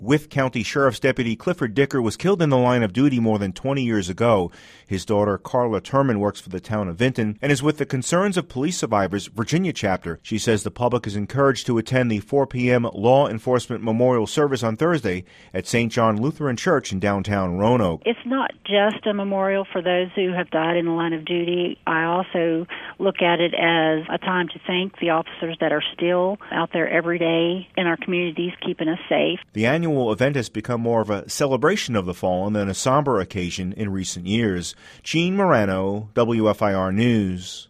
With County Sheriff's Deputy Clifford Dicker was killed in the line of duty more than 20 years ago. His daughter, Carla Turman, works for the town of Vinton and is with the Concerns of Police Survivors Virginia chapter. She says the public is encouraged to attend the 4 p.m. Law Enforcement Memorial Service on Thursday at St. John Lutheran Church in downtown Roanoke. It's not just a memorial for those who have died in the line of duty. I also look at it as a time to thank the officers that are still out there every day in our communities keeping us safe. The annual event has become more of a celebration of the fallen than a somber occasion in recent years. Gene Morano, WFIR News.